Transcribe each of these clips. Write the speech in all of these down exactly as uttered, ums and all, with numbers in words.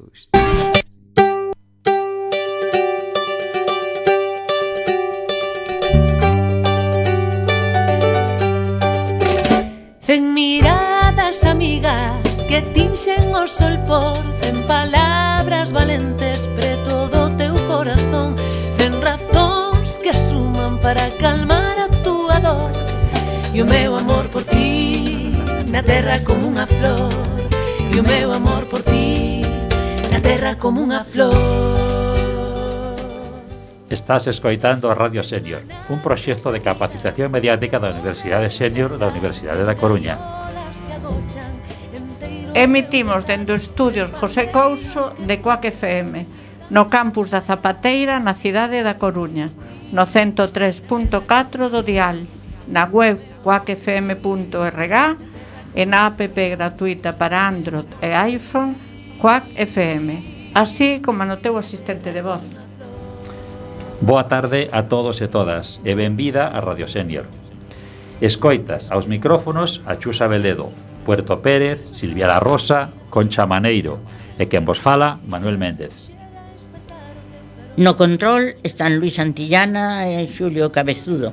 gusto. Cen miradas amigas que tinxen o sol por cen palabras valentes preto do teu corazón, cen razóns que suman para calmar a túa dor. E o meu amor por ti na terra como unha flor, e o meu amor por ti na terra como unha flor. Estás escoitando a Radio Senior, un proxecto de capacitación mediática da Universidade Senior da Universidade da Coruña. Emitimos dende os estudios José Couso de Cuac F M, no campus da Zapateira na cidade da Coruña, no ciento tres punto catro do dial, na web cuac f m punto r g e na app gratuita para Android e iPhone Cuac F M, así como no teu asistente de voz. Boa tarde a todos e todas e benvida a Radio Senior. Escoitas aos micrófonos a Chusa Veledo, Puerto Pérez, Silvia La Rosa, Concha Maneiro e quen vos fala, Manuel Méndez. No control están Luis Santillana e Xulio Cabezudo.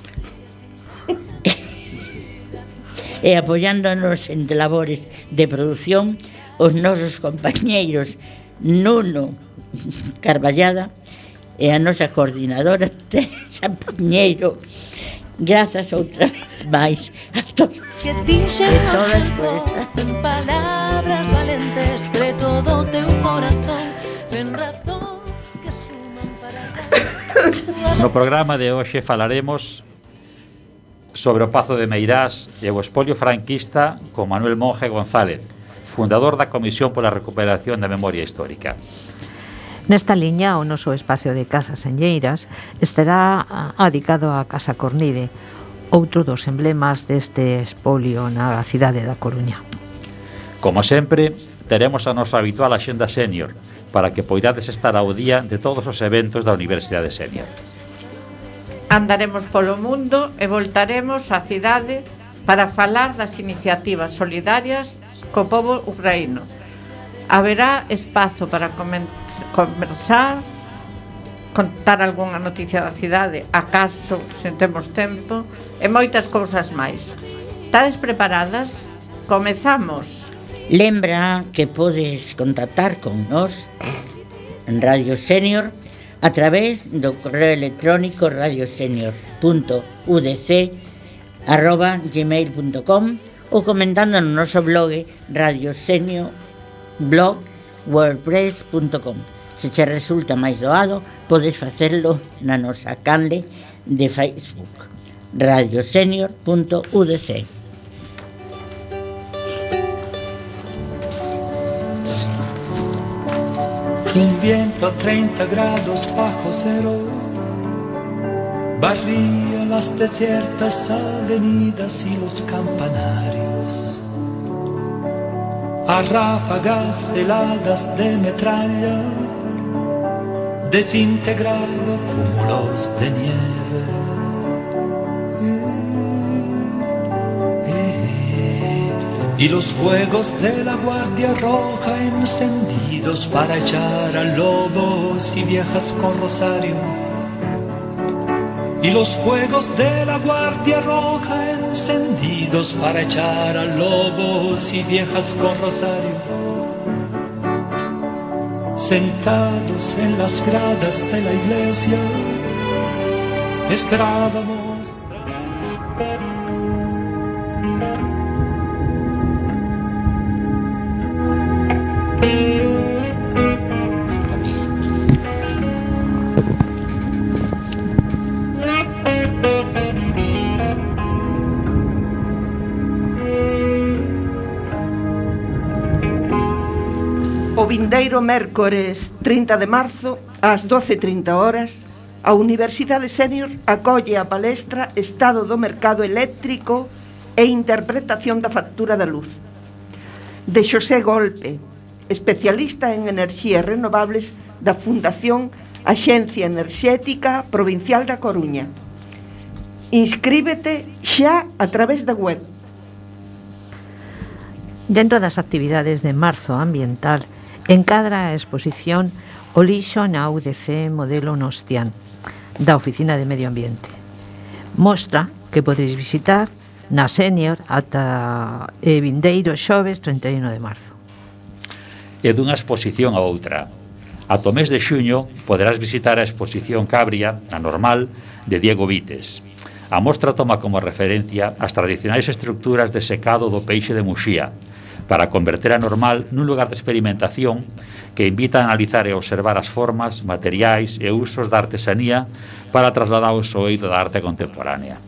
E apoiándonos en labores de produción os nosos compañeiros Nuno Carballada e a nosa coordinadora Teresa Piñeiro. Grazas outra vez máis a todos que dixen e todas por estas palabras valentes preto do teu corazón, fen razóns que suman para. No programa de hoxe falaremos sobre o Pazo de Meirás e o espolio franquista con Manuel Monge González, fundador da Comisión pola Recuperación da Memoria Histórica. Nesta liña, o noso espacio de Casas Enlleiras estará adicado á Casa Cornide, outro dos emblemas deste espolio na cidade da Coruña. Como sempre, teremos a nosa habitual axenda senior para que poidades estar ao día de todos os eventos da Universidade Senior. Andaremos polo mundo e voltaremos á cidade para falar das iniciativas solidarias co pobo ucraíno. Haberá espazo para conversar, contar algunha noticia da cidade, acaso, se temos tempo, e moitas cousas máis. Estades preparadas? Comezamos! Lembra que podes contactar con nós en Radio Senior a través do correo electrónico radiosenior punto u d c arroba gmail punto com ou comentando no noso blog Radio Senior blog wordpress punto com. Se che resulta máis doado, podes facelo na nosa canle de Facebook radiosenior punto u d c. Un viento a treinta grados bajo cero barría las desiertas avenidas y los campanarios. A ráfagas heladas de metralla desintegraba cúmulos de nieve. Y los fuegos de la Guardia Roja encendidos para echar a lobos y viejas con rosario. Y los fuegos de la Guardia Roja encendidos para echar a lobos y viejas con rosario. Sentados en las gradas de la iglesia, esperábamos. O vindeiro mércores trinta de marzo, ás doce e trinta horas, a Universidade Senior acolle a palestra Estado do Mercado Eléctrico e Interpretación da Factura da Luz, de Xosé Golpe, especialista en enerxías renovables da Fundación Axencia Enerxética Provincial da Coruña. Inscríbete xa a través da web. Dentro das actividades de marzo ambiental, Encadra a exposición O lixo na U D C modelo Nostián, da Oficina de Medio Ambiente. Mostra que podeis visitar na Senior ata e vindeiro xoves trinta e un de marzo. E dunha exposición a outra. Ata o mes de xuño poderás visitar a exposición Cabria, a normal, de Diego Vites. A mostra toma como referencia as tradicionais estructuras de secado do peixe de Muxía, para converter a normal nun lugar de experimentación que invita a analizar e observar as formas, materiais e usos da artesanía para trasladados ao eido da arte contemporánea.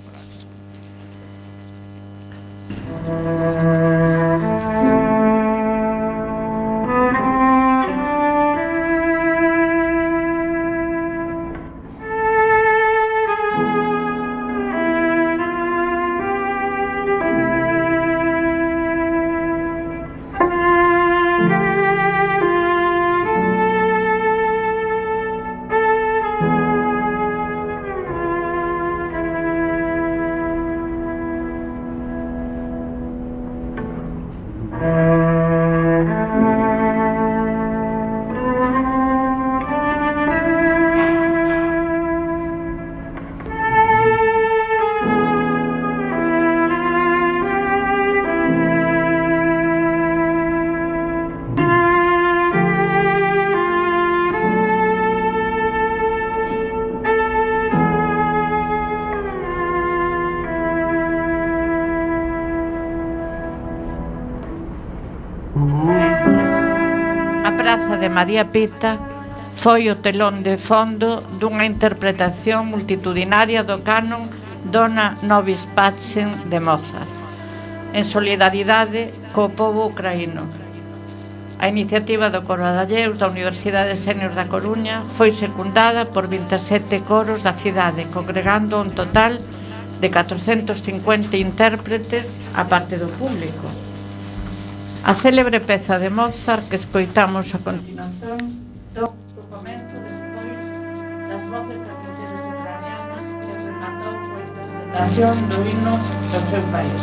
Praza de María Pita foi o telón de fondo dunha interpretación multitudinaria do canon Dona Nobis Pacem de Mozart, en solidaridade co pobo ucraíno. A iniciativa do Coro Adalleus da Universidade Senior da Coruña foi secundada por vinte e sete coros da cidade, congregando un total de catrocentos cincuenta intérpretes a parte do público. A célebre peza de Mozart que escoitamos a continuación do comezo despois das voces das mulleres ucranianas que rematou coa interpretación do himno do seu país.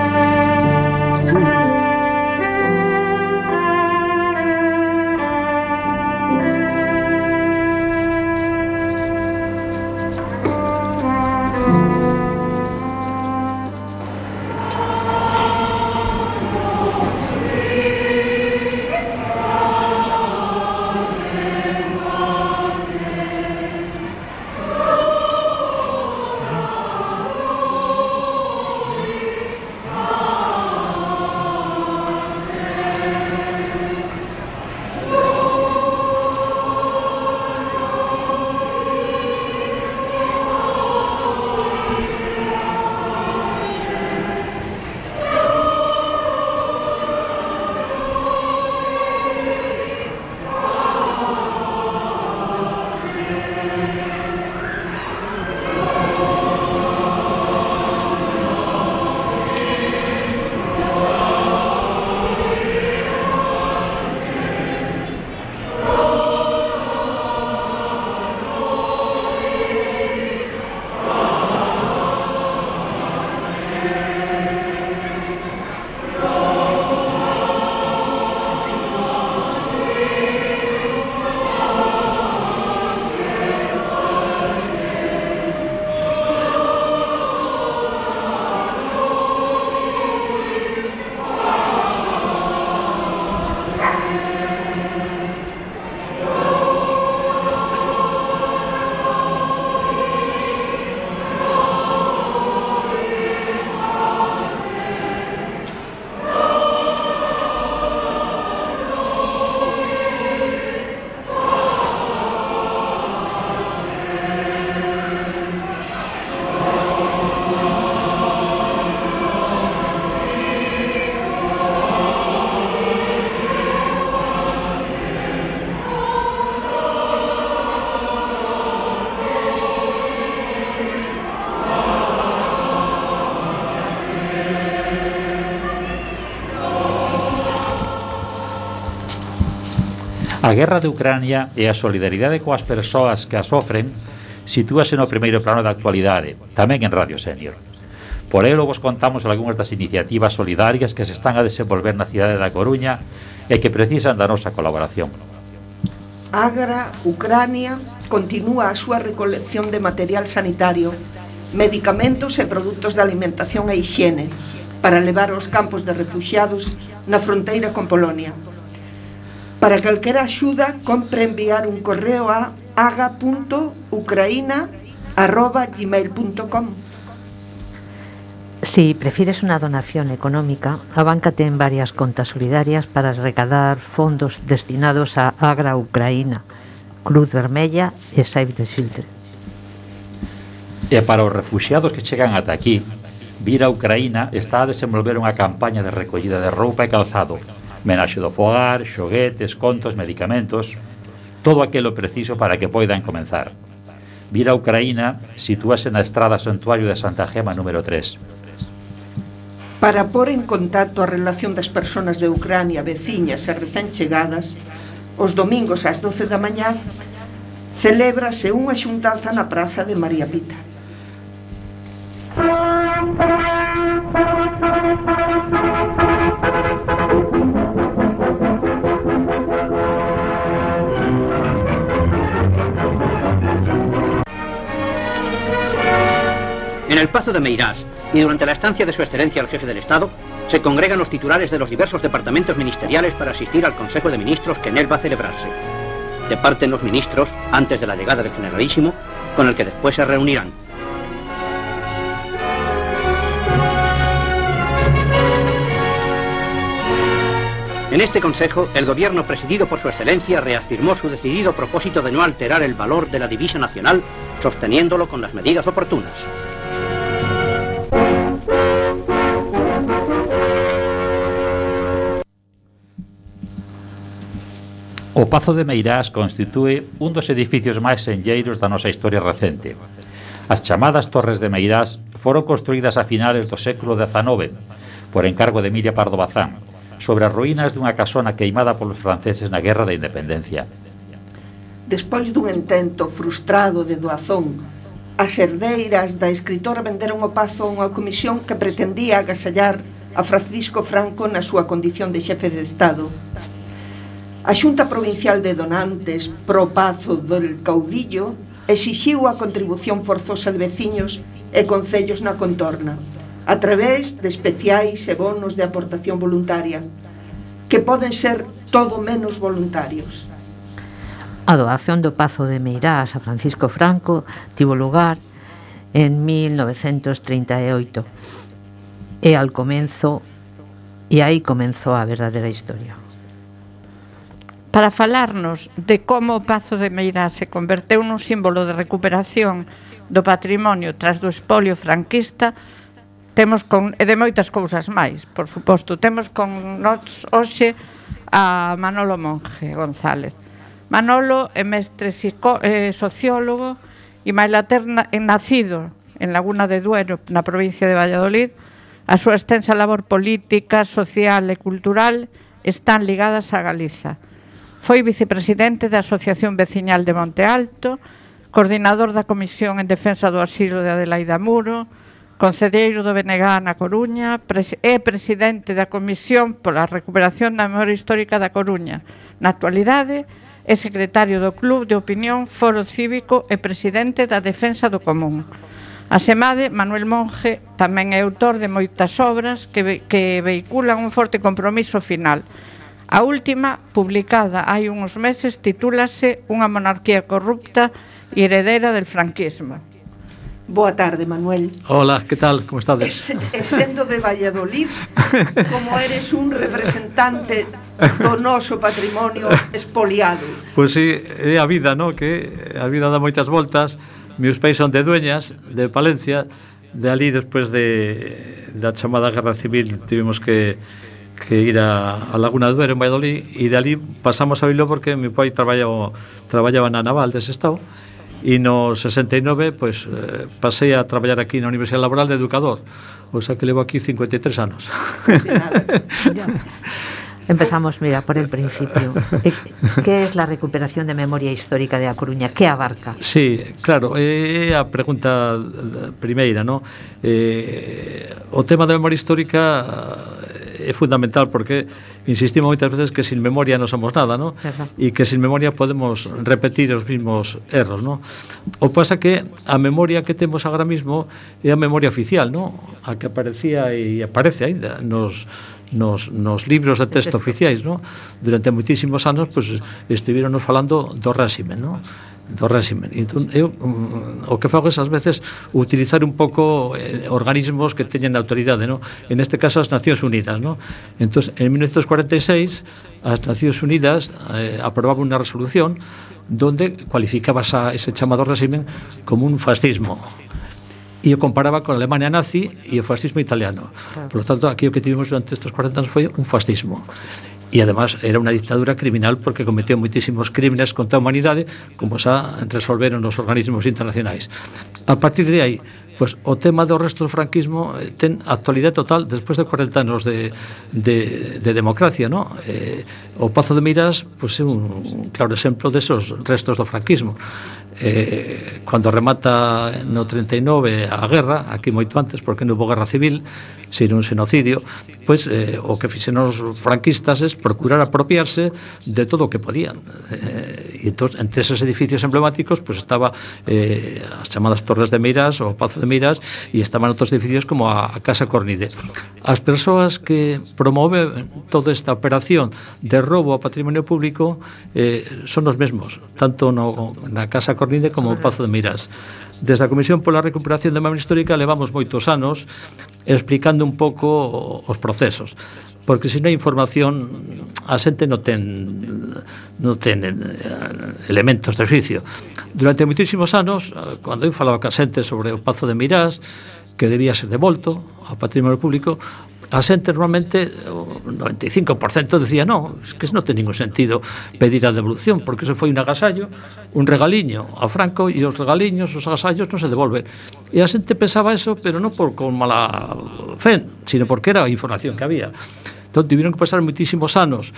A guerra de Ucrania e a solidaridade coas persoas que a sofren sitúase no primeiro plano da actualidade, tamén en Radio Senior. Por elo vos contamos algunhas das iniciativas solidarias que se están a desenvolver na cidade da Coruña e que precisan da nosa colaboración. Agra, Ucrania, continúa a súa recolección de material sanitario, medicamentos e produtos de alimentación e hixiene para levar aos campos de refuxiados na fronteira con Polonia. Para calquera axuda, compre enviar un correo a aga punto ucraina arroba gmail punto com. Si prefieres una donación económica, a banca ten varias contas solidarias para recaudar fondos destinados a Agra Ucraína, Cruz Vermella e Save the Children. E para os refuxiados que chegan ata aquí, Vir a Ucraína está a desenvolver unha campaña de recollida de roupa e calzado, menaxe do fogar, xoguetes, contos, medicamentos, todo aquilo preciso para que poidan comenzar. Vir a Ucraína sitúase na estrada Santuario de Santa Gema número tres. Para pôr en contacto a relación das persoas de Ucrania, veciñas e recén chegadas, os domingos ás doce da mañá celébrase unha xuntanza na praza de María Pita. En el Pazo de Meirás y durante la estancia de su excelencia el jefe del Estado, se congregan los titulares de los diversos departamentos ministeriales para asistir al Consejo de Ministros que en él va a celebrarse. Departen los ministros antes de la llegada del Generalísimo, con el que después se reunirán. En este Consejo, el Gobierno presidido por su excelencia reafirmó su decidido propósito de no alterar el valor de la divisa nacional, sosteniéndolo con las medidas oportunas. O Pazo de Meirás constitúe un dos edificios máis senlleiros da nosa historia recente. As chamadas Torres de Meirás foron construídas a finales do século dezenove por encargo de Emilia Pardo Bazán, sobre as ruínas dunha casona queimada polos franceses na Guerra da Independencia. Despois dun intento frustrado de doazón, as herdeiras da escritora venderon o pazo a unha comisión que pretendía agasallar a Francisco Franco na súa condición de xefe de Estado. A Xunta Provincial de Donantes pro Pazo del Caudillo exixiu a contribución forzosa de veciños e concellos na contorna, a través de especiais e bonos de aportación voluntaria, que poden ser todo menos voluntarios. A doación do Pazo de Meirás a Francisco Franco tivo lugar en mil novecentos trinta e oito e al comenzo e aí comenzou a verdadeira historia. Para falarnos de como o Pazo de Meirás se converteu nun símbolo de recuperación do patrimonio tras do espolio franquista, temos con, e de moitas cousas máis, por suposto, temos con nós hoxe a Manolo Monge González. Manolo é mestre psico, eh, sociólogo e mailater nacido en Laguna de Duero, na provincia de Valladolid. A súa extensa labor política, social e cultural están ligadas a Galiza. Foi vicepresidente da Asociación Veciñal de Monte Alto, coordinador da Comisión en Defensa do Asilo de Adelaida Muro, concelleiro do B N G na Coruña e presidente da Comisión pola Recuperación da Memoria Histórica da Coruña. Na actualidade, é secretario do Club de Opinión Foro Cívico e presidente da Defensa do Común. Asemade, Manuel Monge tamén é autor de moitas obras que, ve, que vehiculan un forte compromiso final. A última, publicada hai uns meses, titúlase Unha monarquía corrupta e heredera del franquismo. Boa tarde, Manuel. Hola, que tal? Como estades? E sendo de Valladolid, como eres un representante do noso patrimonio expoliado. Pois si, é a vida, non? Que a vida dá moitas voltas. Meus pais son de Dueñas, de Palencia. De ali, despois de, da chamada Guerra Civil, tivemos que que ir a, a Laguna de Duero en Valladolid, e de ali pasamos a Bilbao porque mi pai traballaba, traballaba na naval dese estado, e no sesenta e nove pues, eh, pasei a traballar aquí na Universidade Laboral de Educador, o sea que levo aquí cincuenta e tres anos. Empezamos, mira, por el principio. ¿Qué es la recuperación de memoria histórica de A Coruña? ¿Qué abarca? Sí, claro, é a pregunta primeira, non? Eh, o tema da memoria histórica é fundamental porque insistimos moitas veces que sin memoria non somos nada, non? E que sin memoria podemos repetir os mismos erros, non? O pasa que a memoria que temos agora mesmo é a memoria oficial, non? A que aparecía e aparece aínda nos nos, nos libros de texto oficiais, non? Durante moitísimos anos pues, estiveronos falando do réximen, non? do réximen. Entón, eu o que fago esas veces utilizar un pouco eh, organismos que teñen autoridade, non? En este caso as Nacións Unidas, non? Entón, en mil novecientos cuarenta e seis as Nacións Unidas eh, aprobaban unha resolución donde cualificaba esa, ese chamado réximen como un fascismo e o comparaba con a Alemania nazi e o fascismo italiano. Claro. Por lo tanto, aquí o que tivemos durante estes cuarenta anos foi un fascismo. E además era unha dictadura criminal porque cometeu moitísimos crímenes contra a humanidade, como xa resolveron os organismos internacionais. A partir de aí, pues, o tema do resto do franquismo ten actualidade total despois de cuarenta anos de, de, de democracia, ¿no? Eh, o Pazo de Miras pues, é un claro exemplo desos restos do franquismo. Eh, cando remata no treinta e nove a guerra, aquí moito antes porque non houve guerra civil, sino un xenocidio, pois eh, o que fixeron os franquistas es procurar apropiarse de todo o que podían. Eh, e entón, entre esos edificios emblemáticos pois estaba eh, as chamadas Torres de Miras ou Pazo de Miras, e estaban outros edificios como a, a Casa Cornide. As persoas que promoven toda esta operación de roubo ao patrimonio público eh, son os mesmos, tanto no, na Casa Cornide como o Pazo de Miras. Desde a Comisión pola Recuperación da Memoria Histórica levamos moitos anos explicando un pouco os procesos, porque se non hai información a xente non ten non ten elementos de xuicio. Durante moitísimos anos, cando eu falaba ca xente sobre o Pazo de Miras, que debía ser devolto ao patrimonio público, a xente normalmente o noventa e cinco por cento decía non, es que non ten ningún sentido pedir a devolución porque eso foi un agasallo, un regaliño a Franco, e os regaliños, os agasallos non se devolven. E a xente pensaba eso, pero non por con mala fe, sino porque era a información que había. Entón, tiveron que pasar moitísimos anos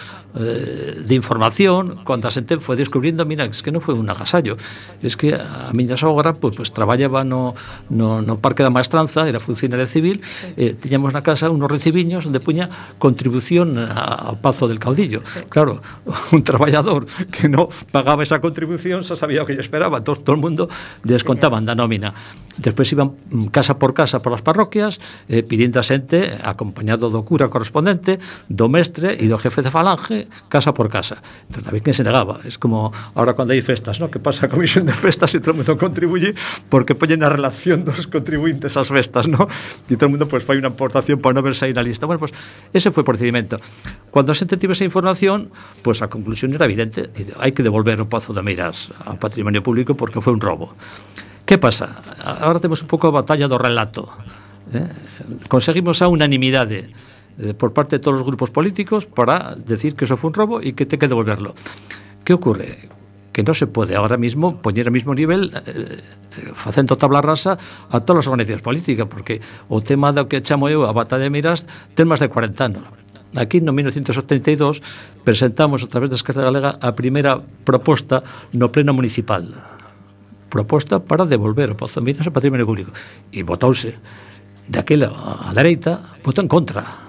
eh, de información cando a xente foi descubrindo, mira, es que non foi un agasallo, es que a miña sogra pues, pues, traballaba no, no, no Parque da Maestranza, era funcionaria civil, eh, tiñamos na casa unos recibiños onde puña contribución ao Pazo del Caudillo. Claro, un traballador que non pagaba esa contribución xa sabía o que lle esperaba, todo, todo o mundo descontaban da nómina. Despois iban casa por casa por as parroquias eh, pidindo a xente, acompañado do cura correspondente, do mestre e do jefe de falange, casa por casa. Entón, había quen se negaba. Es como ahora cando hai festas, ¿no? Que pasa a comisión de festas e todo o mundo contribuye porque poñen a relación dos contribuintes ás festas, ¿no? E todo o mundo pues, fai unha aportación para non verse aí na lista. Bueno, pues ese foi o procedimento. Cando a xente tive esa información, pues a conclusión era evidente. Hai que devolver o Pazo de Miras ao patrimonio público porque foi un robo. Que pasa? Agora temos un pouco a batalla do relato. Eh? Conseguimos a unanimidade por parte de todos os grupos políticos para decir que eso fue un robo e que ten que devolverlo. Que ocurre? Que non se pode agora mismo poñer ao mismo nivel eh, facendo tabla rasa a todas as organizacións políticas, porque o tema do que chamo eu a batalla de Miras ten máis de cuarenta anos. Aquí no mil novecientos setenta e dous presentamos a través da Esquerda Galega a primeira proposta no pleno municipal, proposta para devolver o Pazo de Miras ao patrimonio público, e votouse daquela a dereita, votou en contra.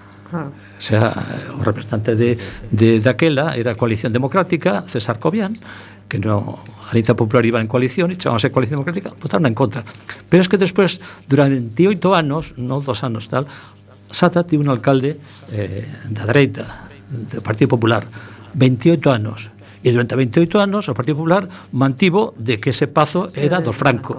O sea, o representante de, de daquela era a Coalición Democrática, César Cobian, que no, a Alianza Popular iba en coalición e chamábase Coalición Democrática, votaron en contra. Pero es que despois, durante oito anos, non dos anos tal, Sata tivo un alcalde eh, da dereita, do Partido Popular, veintioito anos. E durante veintioito anos o Partido Popular mantivo de que ese Pazo era do Franco.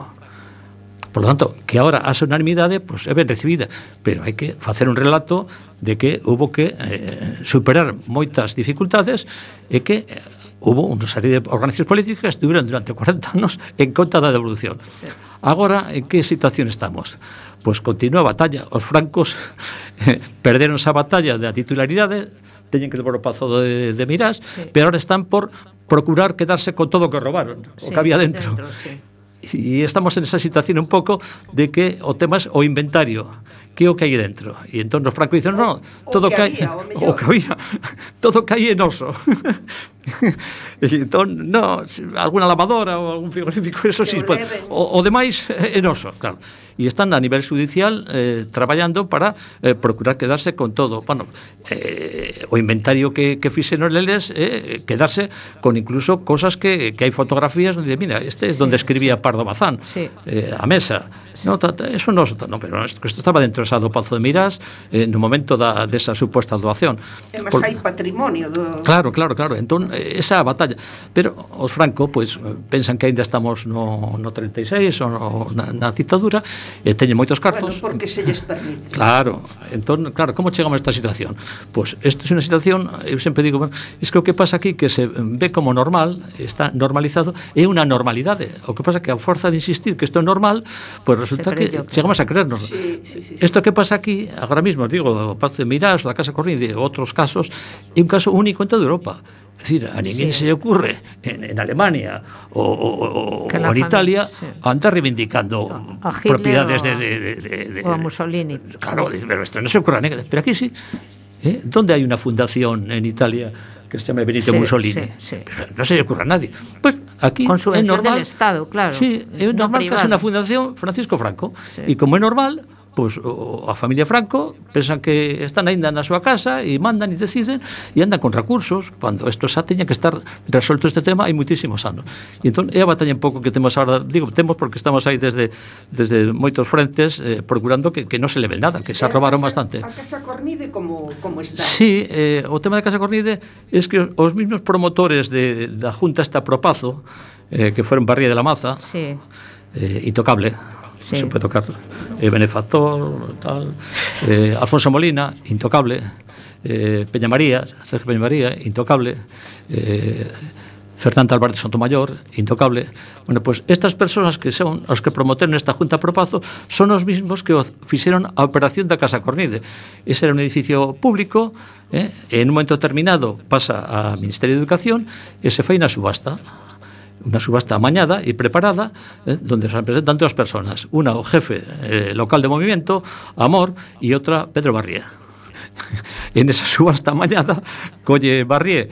Por lo tanto, que agora a unanimidade pues, é ben recibida, pero hai que facer un relato de que hubo que eh, superar moitas dificultades e que eh, hubo unha serie de organizacións políticas que estuveron durante cuarenta anos en contra da devolución. Agora, en que situación estamos? Pois pues continúa a batalla. Os francos eh, perderon esa batalla da titularidade, teñen que devolver o Pazo de, de Miras, sí. Pero ahora están por procurar quedarse con todo o que roubaron, sí, o que había dentro. dentro sí. E estamos en esa situación un pouco de que o tema é o inventario. que é o que hai dentro. E entón os Franco dicen, non, todo que que hai, había, o mellor. o que había, todo que hai é noso. E entón, no, alguna lavadora ou algún frigorífico, eso sí, pues, o, o demais é noso, claro. E están a nivel judicial eh, traballando para eh, procurar quedarse con todo. Bueno, eh, o inventario que, que fixeron eles eh, quedarse con incluso cosas que, que hai fotografías onde, mira, este é sí, donde escribía sí. Pardo Bazán, sí. eh, a mesa. Sí. No, eso non, no, pero isto estaba dentro esa do Pazo de Mirás eh, no momento da, desa suposta doación. E mas hai patrimonio do... Claro, claro, claro. Entón, esa batalla. Pero os Franco, pois, pensan que ainda estamos no, no treinta e seis ou no, na, na ditadura, e teñen moitos cartos. Bueno, porque se lles permite. Claro. Entón, claro, como chegamos a esta situación? Pois, esta é unha situación, eu sempre digo, bueno, es que o que pasa aquí que se ve como normal, está normalizado, é unha normalidade. O que pasa que a forza de insistir que isto é normal, pois resulta que yo, chegamos a creernos. Sí, sí, sí, isto que pasa aquí, agora mesmo, digo, do Pazo de Mirás, da Casa Corride, outros casos, é un caso único en toda Europa. Es decir, a ninguén sí. se lle ocurre en, en Alemania ou, ou, ou en Italia sí. andar reivindicando a propiedades o, de, de, de, de, de... o a Mussolini. Claro, pero esto no se ocurre a ninguén. Pero aquí sí. ¿Eh? ¿Dónde hay una fundación en Italia que se llama Benito sí, Mussolini? Sí, sí. No se le ocurre a nadie. Pues aquí con subvención es normal, del Estado, claro. Sí, es no normal privado. Que es una fundación Francisco Franco. Sí. Y como es normal, pues o a familia Franco pensan que están ainda na súa casa e mandan e deciden e andan con recursos cando isto xa teña que estar resolto este tema hai muitísimos anos. E entón é a batalla un pouco que temos agora, digo, temos porque estamos aí desde desde moitos frentes eh, procurando que, que non se leve nada, que se robaron bastante. A Casa Cornide como, como está? Sí, eh, o tema da Casa Cornide é que os, os mismos promotores de, da Junta esta Propazo eh, que foron Barría de la Maza sí. eh, intocable sí. se puede tocar eh, Benefactor tal, eh, Alfonso Molina intocable, eh, Peña María Sergio Peña María intocable, eh, Fernando Álvarez Sotomayor intocable. Bueno, pues estas personas que son os que promoteron esta Junta Propazo son os mismos que fixeron a operación da Casa Cornide. Ese era un edificio público, eh, en un momento determinado pasa ao Ministerio de Educación e se fai na subasta. Una subasta amañada y preparada, eh, donde se presentan dos personas, una o jefe eh, local de movimiento, Amor, y otra Pedro Barrié. En esa subasta amañada, colle Barrié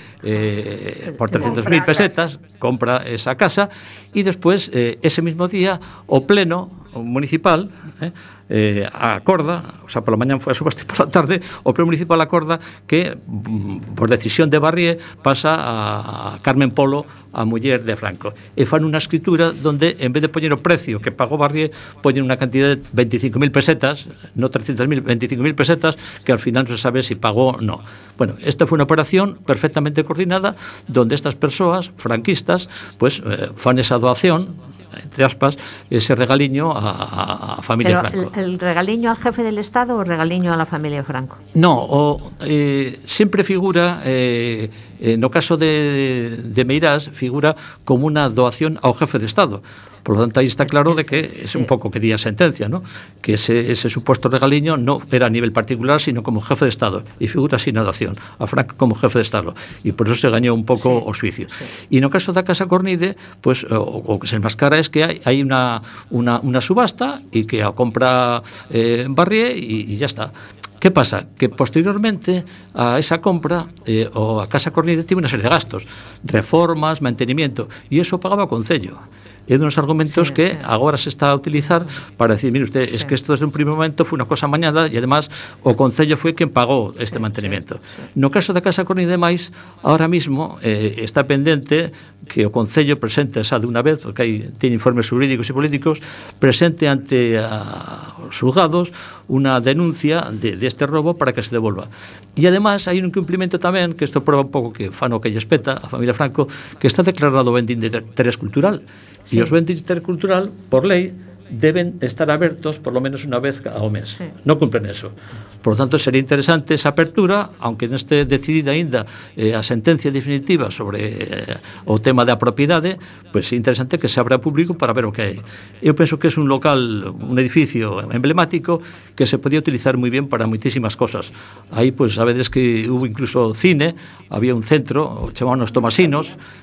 eh, por trescientas mil pesetas, compra esa casa, y después, eh, ese mismo día, o pleno municipal, eh, eh, acorda, o sea, por la mañana foi a subasta e por la tarde, o pleno municipal acorda que, por decisión de Barrié, pasa a Carmen Polo, a muller de Franco. E fan unha escritura donde, en vez de poñer o precio que pagou Barrié, poñen unha cantidad de veinticinco mil pesetas, no trescientas mil, veinticinco mil pesetas, que al final non se sabe si pagou ou non. Bueno, esta foi unha operación perfectamente coordinada, donde estas persoas franquistas, pues, eh, fan esa doación, entre aspas, ese regaliño a, a familia Pero Franco. El, el regaliño al jefe del Estado o regaliño a la familia Franco? No, o, eh, sempre figura, eh, eh, no caso de, de Meirás, figura como unha doación ao jefe de Estado. Por lo tanto, aí está claro de que es un pouco que di a sentencia, ¿no? Que ese, ese supuesto regaliño no era a nivel particular, sino como jefe de Estado. E figura así na doación, a Franco como jefe de Estado. E por eso se gañou un pouco sí, o suicio. Sí. E no caso da Casa Cornide, pues, o, o que se enmascara es que hai, hai unha, unha, unha subasta e que a compra eh, Barrié e, e ya está. ¿Qué pasa? Que posteriormente a esa compra eh, o a Casa Cornide tiene una serie de gastos, reformas, mantenimiento, e iso pagaba o Concello. É de unos argumentos sí, que sí. agora se está a utilizar para decir, mire usted, sí. es que esto desde un primer momento foi unha cosa amañada e además o Concello foi quen pagou este sí, mantenimiento. Sí, sí. No caso da Casa Cornide máis, ahora mismo eh, está pendente que o Concello presente esa de unha vez, porque hai tiene informes jurídicos e políticos, presente ante a, os xulgados unha denuncia de, de este robo para que se devolva. E además hai un cumplimento tamén, que isto prueba un pouco que fan o que lle espeta a familia Franco, que está declarado ben de interés cultural. Sí. E os bens de interés cultural, por lei, deben estar abertos por lo menos unha vez ao mes. Sí. Non cumplen eso. Por lo tanto, sería interesante esa apertura, aunque non este decidida ainda eh, a sentencia definitiva sobre eh, o tema da propiedade, pois pues, é interesante que se abra público para ver o que hai. Eu penso que é un local, un edificio emblemático que se podía utilizar moi bien para moitísimas cosas. Aí, pois, pues, sabedes que hubo incluso cine, había un centro, chamaban os Tomasinos,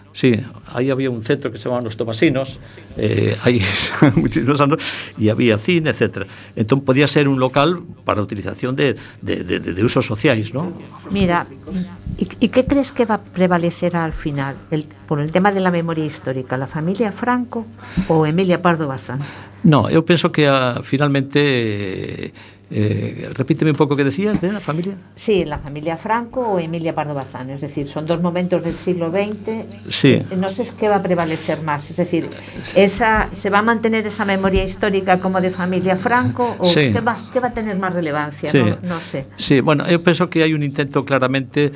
Sí, aí había un centro que se chamaban Los Tomasinos, eh, aí muchísimos anos, e había cine, etcétera. Entón podía ser un local para a utilización de, de, de, de usos sociais, ¿no? Mira, ¿y, ¿y qué crees que va a prevalecer al final? El, por el tema de la memoria histórica, ¿la familia Franco o Emilia Pardo Bazán? No, eu penso que a, finalmente... Eh, repíteme un pouco que decías de la familia. Sí, la familia Franco o Emilia Pardo Bazán, es decir, son dos momentos del siglo veinte. Sí. No sé qué va a prevalecer más, es decir, esa, ¿se va a mantener esa memoria histórica como de familia Franco o sí. qué, más, qué va a tener más relevancia? Sí. No, no sé. Sí, bueno, eu penso que hai un intento claramente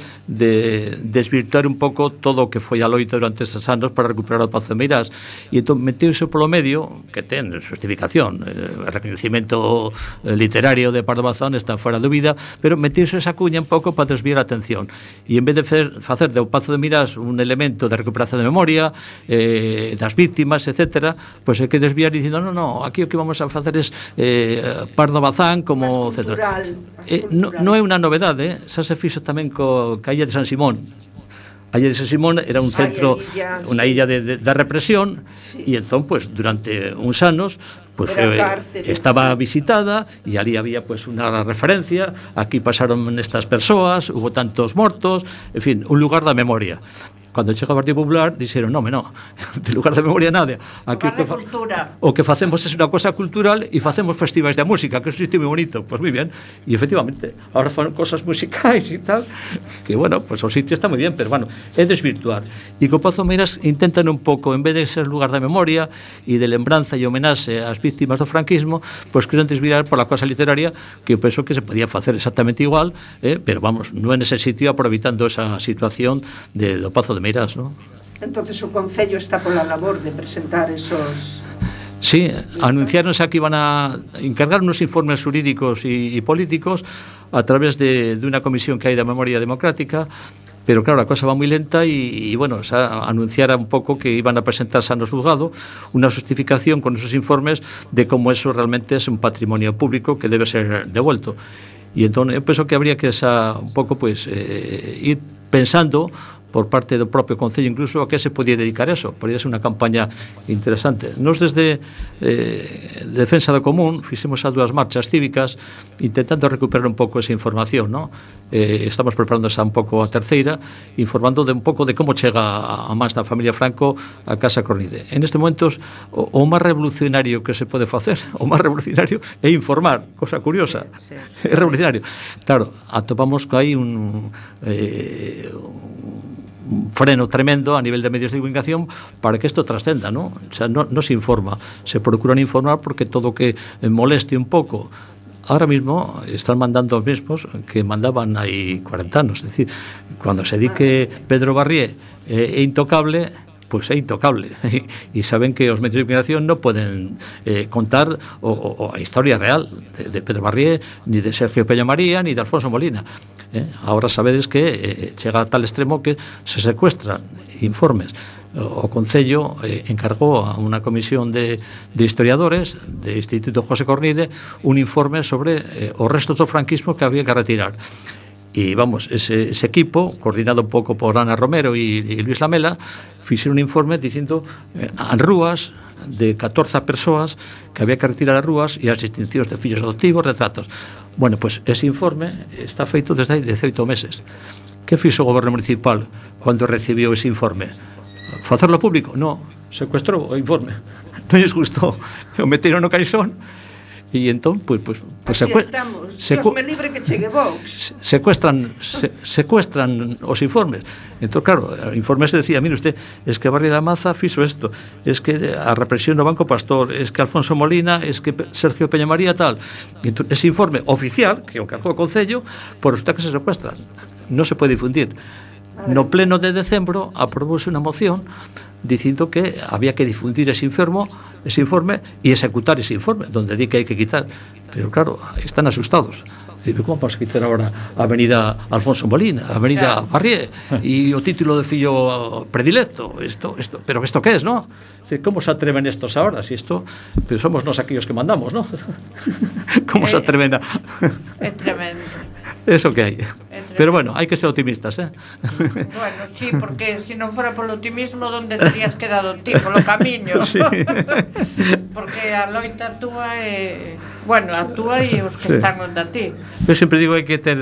de desvirtuar un pouco todo o que foi a loita durante estes anos para recuperar o Pazo de Meirás, e entón meteuse polo medio, que ten justificación, eh, reconocimiento eh, literario de Pardo Bazán está fora de dúbida, pero meteuse esa cuña un pouco para desviar a atención, e en vez de fer, facer do Pazo de Meirás un elemento de recuperación de memoria eh, das víctimas, etcétera, pois pues, hai que desviar dicindo, no, no, aquí o que vamos a facer es eh, Pardo Bazán como, etcétera. Eh, non no é unha novedade, eh? Xa se fixo tamén co, ca illa de San Simón. A illa de San Simón era un centro, Ay, illa, unha sí. illa de, de, de represión, e sí. entón, pues, durante uns anos pues, eh, estaba visitada e ali había pues, unha referencia, aquí pasaron estas persoas, hubo tantos mortos, en fin, un lugar da memoria. Cando chega o Partido Popular dixeron, non, no, de lugar de memoria nada. Aquí lugar de cultura. O que facemos é unha cosa cultural e facemos festivais de música, que eso é moi bonito. Pois pues moi bien, e efectivamente, ahora fan cosas musicais e tal, que bueno, pues o sitio está moi bien, pero bueno, é desvirtuar. E co Pazo de Meirás intentan un pouco, en vez de ser lugar de memoria e de lembranza e homenaxe ás víctimas do franquismo, pois pues queren desvirar pola cosa literaria, que eu penso que se podía facer exactamente igual, eh, pero vamos, non é nese sitio aproveitando esa situación de, do Pazo de Meirás, ¿no? Entonces o Concello está pola labor de presentar esos... Sí, anunciaronse que iban a encargar unos informes jurídicos y, y políticos a través de, de una comisión que hay de memoria democrática, pero claro, la cosa va muy lenta y, y bueno, se anunciara un poco que iban a presentarse a nos juzgado una justificación con esos informes de cómo eso realmente es un patrimonio público que debe ser devuelto. Y entonces yo pienso que habría que esa, un poco pues eh, ir pensando por parte do propio Concello incluso a que se podía dedicar eso, podía ser unha campaña interesante. Nos desde eh, Defensa do Común fixemos a dúas marchas cívicas intentando recuperar un pouco esa información, ¿no? Eh, estamos preparando esa un pouco a terceira, informando de un pouco de como chega a, a máis da familia Franco a Casa Cornide. En este momento o, o máis revolucionario que se pode facer, o máis revolucionario é informar, cosa curiosa. Sí, sí. É revolucionario. Claro, atopamos que hai un eh, un freno tremendo a nivel de medios de comunicación para que esto trascenda, ¿no? O sea, no, no se informa, se procuran informar porque todo que moleste un poco. Ahora mismo están mandando los mismos que mandaban ahí cuarenta anos, es decir, cuando se di que Pedro Barrié é intocable, pues é intocable e saben que os medios de comunicación non poden eh, contar o, o, a historia real de, de Pedro Barrié, ni de Sergio Peña María, ni de Alfonso Molina. Eh, ahora sabedes que eh, chega a tal extremo que se secuestran informes. O Concello eh, encargou a unha comisión de, de historiadores do Instituto José Cornide un informe sobre eh, os restos do franquismo que había que retirar. E vamos, ese, ese equipo, coordinado un pouco por Ana Romero e, e Luis Lamela, fixeron un informe dicindo eh, as rúas de catorce persoas que había que retirar as rúas e as distincións de fillos adoptivos, retratos. Bueno, pois pues, ese informe está feito desde hai dezoito meses. Que fixo o goberno municipal cando recibiu ese informe? Facerlo público? No, secuestrou o informe. Non lles gustou. O meteron no caixón e entón, pois, pois, pois así secu- estamos. Secu- Dios me libre que chegue Vox. Secuestran, se, secuestran os informes. Entón, claro, o informe se decía, mire usted, es que Barrio da Maza fixo isto, es que a represión do Banco Pastor, es que Alfonso Molina, es que Sergio Peña María, tal. Entón, ese informe oficial, que o cargou o Concello, por usted que se secuestran. Non se pode difundir. No pleno de decembro aprobouse unha moción dicindo que había que difundir ese informe, ese informe e executar ese informe, donde di que hai que quitar. Pero claro, están asustados. Dice, como vamos a quitar agora a Avenida Alfonso Molina, a Avenida Barrié e o título de fillo predilecto? Esto, esto, pero isto que es, ¿no? Dice, como se atreven estos ahora? Si esto, pero somos nos aquellos que mandamos, ¿no? Como se atreven a... É tremendo. Eso que hai. Pero bueno, hai que ser optimistas, eh? Bueno, sí, porque se si non fora polo optimismo, onde terías quedado ti? Polo camiño. Sí. Porque a loita túa é... Bueno, a túa e os que sí. están onde a ti. Eu sempre digo hai que ter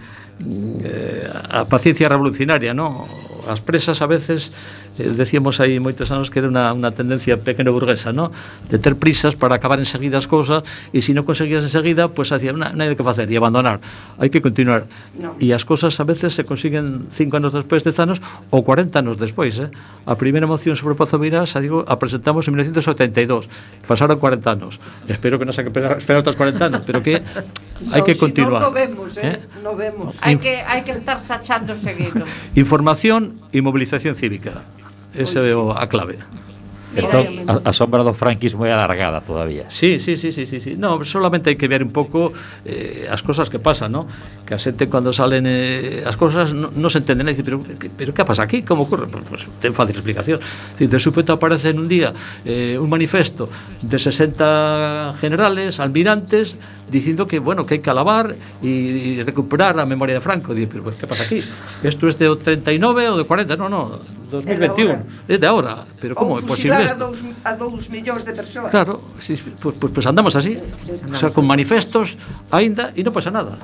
eh, a paciencia revolucionaria, ¿no? As presas a veces eh, decíamos aí moitos anos que era unha, unha tendencia pequeno burguesa, ¿no? De ter prisas para acabar enseguida as cousas, e se non conseguías enseguida, pues hacía non hai que facer e abandonar, hai que continuar. No. E as cousas a veces se consiguen cinco anos despois, dez anos ou cuarenta anos despois, eh? A primeira moción sobre Pozo Miras, a digo, a presentamos en mil novecientos setenta y dos, pasaron cuarenta anos. Espero que non se que esperar outros cuarenta anos, pero que hai no, que continuar. Si no, no vemos, eh? eh? No vemos. Hai que hai que estar sachando seguido. Información e movilización cívica. Esa é a clave. Entón, a, a sombra do franquismo é alargada todavía. Sí, sí, sí, sí, sí, sí. No, solamente hai que ver un pouco eh, as cosas que pasan, ¿no? Que a xente cando salen eh, as cosas non no se entenden, dice, pero, pero que pasa aquí? Como ocurre? Pues, pues ten fácil explicación. Si de súpeto aparece en un día eh, un manifesto de sesenta generales, almirantes, dicindo que, bueno, que hai que alabar e, e recuperar a memoria de Franco. Dice, pero que pasa aquí? Isto é de treinta y nueve ou de cuarenta? No, no, dos mil veintiuno. É de ahora. Pero como é posible? A dous, a dous millóns de persoas. Claro, sí, pues, pues, pues andamos así, o sea, con manifestos aínda e non pasa nada.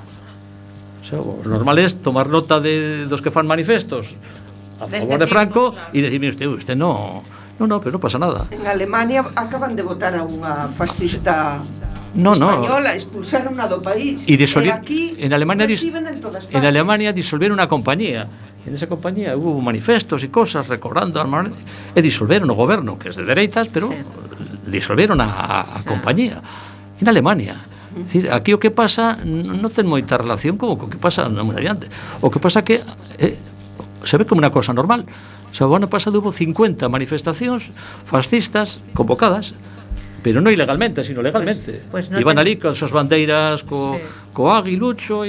O sea, o normal é tomar nota de dos que fan manifestos a favor de Franco e decirme usted, usted no, no, no, pero non pasa nada. En Alemania acaban de votar a unha fascista no, no. española, expulsaron a do país. E, disoli- e aquí en Alemania dis- en, todas en Alemania disolveron unha compañía. En esa compañía hubo manifestos e cosas recobrando e disolveron o goberno, que é de dereitas, pero sí. disolveron a, a sí. compañía en Alemania. Uh-huh. Decir, aquí o que pasa non ten moita relación con o que pasa no mundo adiante. O que pasa que eh, se ve como unha cosa normal. O sea, o ano pasado hubo cincuenta manifestacións fascistas convocadas, pero non ilegalmente, sino legalmente. Pues, pues no Iban ten... ali con sus bandeiras co, sí. co aguilucho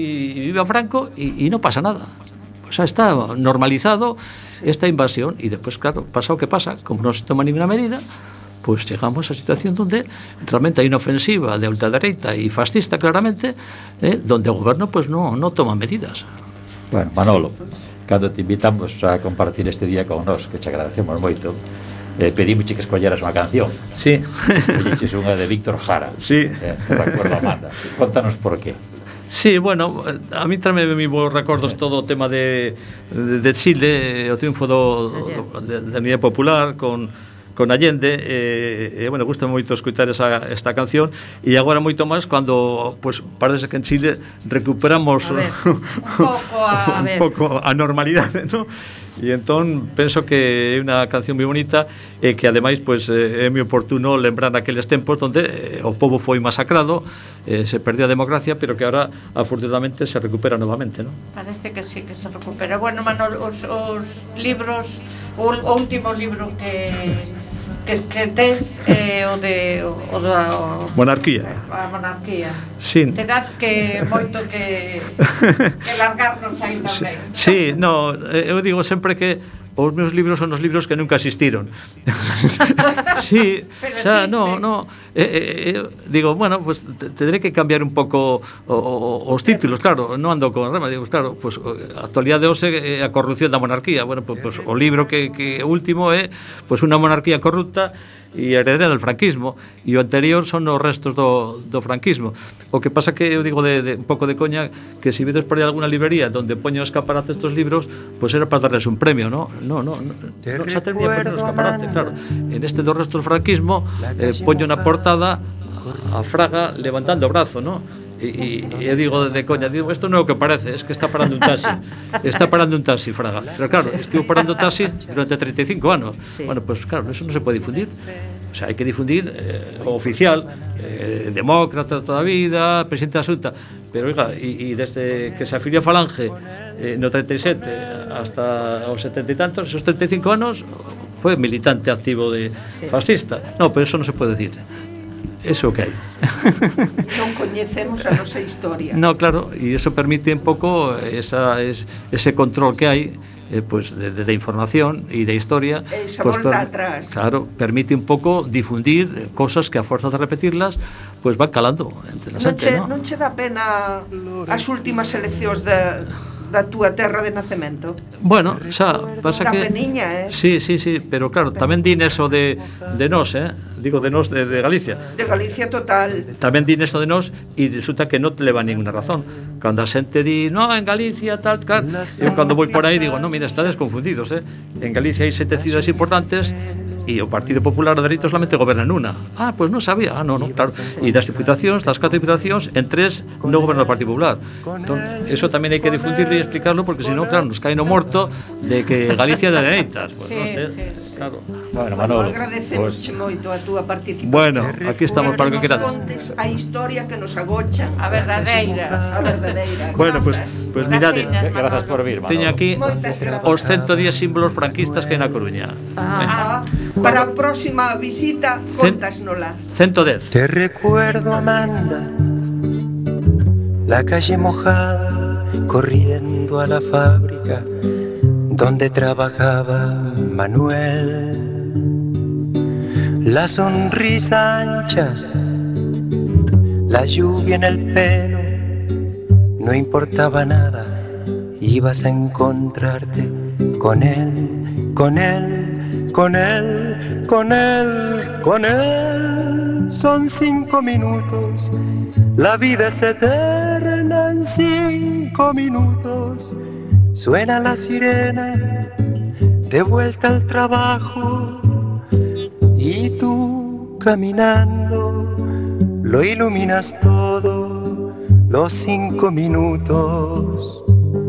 e viva Franco e, e non pasa nada. O sea, está normalizado esta invasión e despois, claro, pasa o que pasa, como non se toma ninguna medida, pues chegamos a situación donde realmente hai unha ofensiva de ultradereita e fascista claramente, eh, donde o goberno pues non no toma medidas. Bueno, Manolo, cando te invitamos a compartir este día con nós, que te agradecemos moito, eh, pedimos que escolleras unha canción. Sí. Dices unha de Víctor Jara. Sí. Eh, recuerdo a Amanda. Contanos por qué. Sí, bueno, a mí tráeme moi bons recordos todo o tema de, de, de Chile, o triunfo do, do, de, da Unidade Popular con, con Allende, e, e bueno, gusta moito escutar esa, esta canción, e agora moito máis cando, pues, parece que en Chile recuperamos a ver, un pouco a, un pouco a normalidade, ¿no? E entón penso que é unha canción moi bonita e que ademais pues, é moi oportuno lembrar aqueles tempos onde eh, o povo foi masacrado, eh, se perdeu a democracia, pero que ahora afortunadamente se recupera novamente, ¿no? Parece que sí, que se recupera. Bueno, Manol, os, os libros, o, o último libro que que, que tes eh, o de o, o da o, Monarquía. A monarquía. Sí. Terás que moito que que largarnos aí tamén. Sí, no, eu digo sempre que os meus libros son os libros que nunca existiron. Sí, o sea, no, no, eh, eh, digo, bueno, pues tendré que cambiar un pouco o, o, os títulos, claro, non ando con remas, digo, claro, pues a actualidade hoxe é a corrupción da monarquía. Bueno, pues, pues o libro que, que último é pues unha monarquía corrupta e heredera del franquismo, e o anterior son os restos do, do franquismo. O que pasa que eu digo de, de un pouco de coña que se vedes por aí alguna librería donde poño escaparate estos libros, pues era para darles un premio, ¿no? No, no, no, no xa tenía poño escaparate, claro. En este dos restos do franquismo eh, poño na portada a Fraga levantando o brazo, ¿no? E, e eu digo de coña, digo, isto non é o que parece, es que está parando un taxi. Está parando un taxi, Fraga. Pero claro, estivo parando taxis durante treinta y cinco anos. Sí. Bueno, pues claro, eso non se pode difundir. O sea, hai que difundir eh, o oficial, eh, demócrata toda a vida, presidente da Xunta. Pero, oiga, e, e desde que se afiliou a Falange eh, no treinta y sete hasta os setenta e tantos, esos treinta y cinco anos foi militante activo de fascista. No, pero eso non se pode decir. eso que hai. Non coñecemos a nosa historia. No, claro, e iso permite un pouco esa, es, ese control que hai eh, pues de, de, de información e de historia, esa pues, volta per, atrás. Claro, permite un pouco difundir cosas que a fuerza de repetirlas pues van calando entre la non xente, che, ¿no? non che dá pena as últimas eleccións da, da túa terra de nacemento? Bueno, xa, pasa Da que peniña, eh? Sí, sí, sí, pero claro, tamén din eso de, de nós, eh? Digo de nós de, de Galicia. De Galicia total. Tamén din eso de nós e resulta que non te leva ninguna razón. Cando a xente di, no, en Galicia tal, tal, eu cando vou por aí digo, no, mira, estades confundidos, eh? En Galicia hai sete cidades importantes e o Partido Popular de Dereito solamente goberna nunha. Ah, pois pues non sabía. Ah, non, non, claro. E das diputacións, das catro diputacións, en tres non goberna o Partido Popular. Entón, eso tamén hai que difundirlo e explicarlo, porque senón, claro, nos cae no morto de que Galicia é de dereitas. Pues, Sí, non, te, sí. claro. Bueno, Manolo, Agradecemos pues, moito a túa participación. Bueno, aquí estamos para o que querades. Contes a historia que nos agocha, A verdadeira. a verdadeira. Bueno, pues, Grazas. pues mirade, Graciñas, gracias Manolo. por vir, Manolo. teño aquí Moitas grazas. os ciento diez símbolos franquistas que hai na Coruña. Ah, para a próxima visita, contasnola. ciento dez. Te recuerdo, Amanda, la calle mojada, corriendo a la fábrica donde trabajaba Manuel. La sonrisa ancha, la lluvia en el pelo, no importaba nada, ibas a encontrarte con él, con él, con él, con él, con él. Son cinco minutos, la vida es eterna en cinco minutos. Suena la sirena, de vuelta al trabajo, y tú caminando, lo iluminas todo, los cinco minutos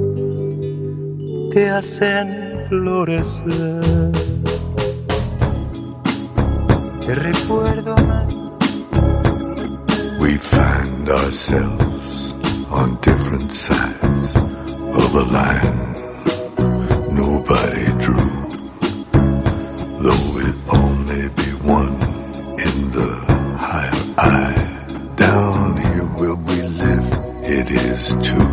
te hacen florecer. Te recuerdo, man. We find ourselves on different sides of a line nobody drew, though it only be one in the higher eye. Down here where we live, it is two.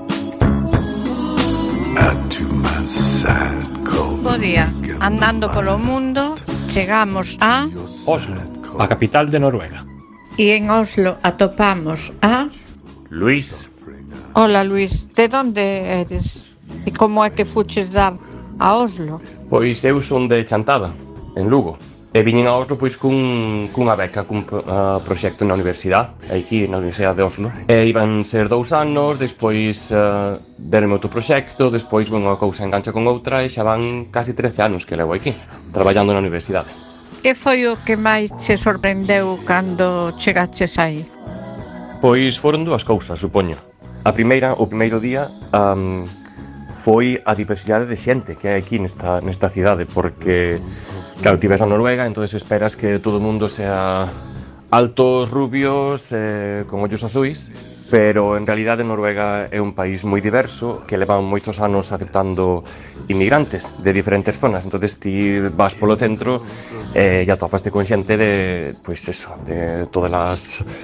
Add to my side called Bo día, andando polo mundo, chegamos a Oslo, a capital de Noruega. e en Oslo atopamos a Luis. Hola Luis, de onde eres? E como é que fuches dar a Oslo? Pois eu son de Chantada, en Lugo. E viñen a Oslo pois cun, cunha beca, cun uh, proxecto na universidade, aquí na Universidade de Oslo. E iban ser dous anos, despois uh, deronme outro proxecto, despois bueno, unha cousa engancha con outra e xa van casi trece anos que levo aquí, traballando na universidade. Que foi o que máis che sorprendeu cando chegaches aí? Pois foron dúas cousas, supoño. A primeira, o primeiro día, um, foi a diversidade de xente que hai aquí nesta, nesta cidade, porque, claro, ti ves a Noruega, entonces esperas que todo o mundo sea altos, rubios, eh, con ollos azuis, pero en realidade Noruega é un país moi diverso, que leva moitos anos aceptando inmigrantes de diferentes zonas, entonces ti vas polo centro e eh, ya topaste con xente de, pois eso, de todas as